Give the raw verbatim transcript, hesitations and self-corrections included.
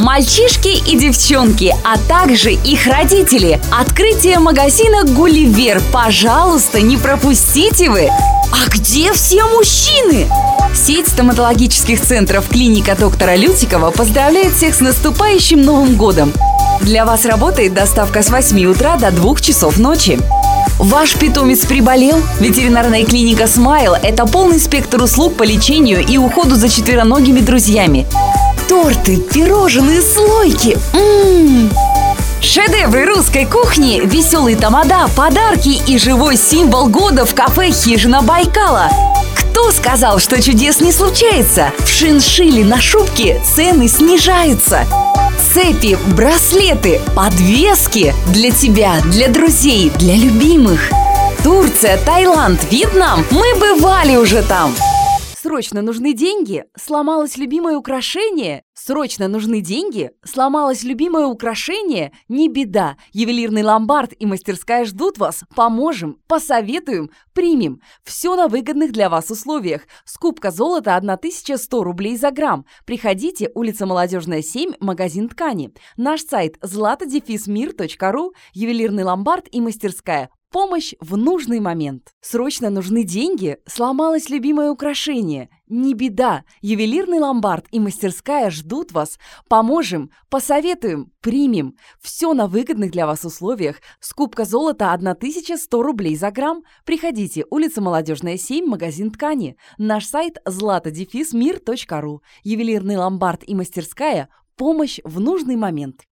Мальчишки и девчонки, а также их родители. Открытие магазина «Гулливер». Пожалуйста, не пропустите вы! А где все мужчины? Сеть стоматологических центров «Клиника доктора Лютикова» поздравляет всех с наступающим Новым годом! Для вас работает доставка с восьми утра до двух часов ночи. Ваш питомец приболел? Ветеринарная клиника «Смайл» – это полный спектр услуг по лечению и уходу за четвероногими друзьями. Торты, пирожные, слойки. М-м-м. Шедевры русской кухни, веселые тамада, подарки и живой символ года в кафе «Хижина Байкала». Кто сказал, что чудес не случается? В шиншилле на шубке цены снижаются. Цепи, браслеты, подвески для тебя, для друзей, для любимых. Турция, Таиланд, Вьетнам. Мы бывали уже там. Срочно нужны деньги? Сломалось любимое украшение? Срочно нужны деньги? Сломалось любимое украшение? Не беда. Ювелирный ломбард и мастерская ждут вас. Поможем, посоветуем, примем. Все на выгодных для вас условиях. Скупка золота тысяча сто рублей за грамм. Приходите, улица Молодежная, семь, магазин ткани. Наш сайт злато дефис мир точка ру, ювелирный ломбард и мастерская. Помощь в нужный момент. Срочно нужны деньги? Сломалось любимое украшение? Не беда. Ювелирный ломбард и мастерская ждут вас. Поможем, посоветуем, примем. Все на выгодных для вас условиях. Скупка золота тысяча сто рублей за грамм. Приходите, улица Молодежная, семь, магазин ткани. Наш сайт злато дефис мир точка ру. Ювелирный ломбард и мастерская. Помощь в нужный момент.